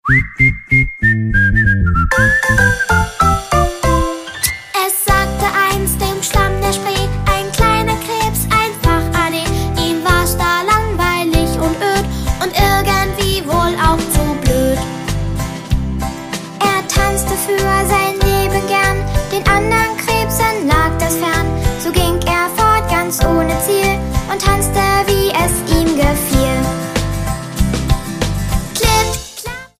Es sagte einst dem Schlamm der Spree ein kleiner Krebs einfach ade. Ihm war's da langweilig und öd und irgendwie wohl auch zu blöd. Er tanzte für sein Leben gern, den anderen Krebsen lag das fern. So ging er fort ganz ohne Ziel und tanzte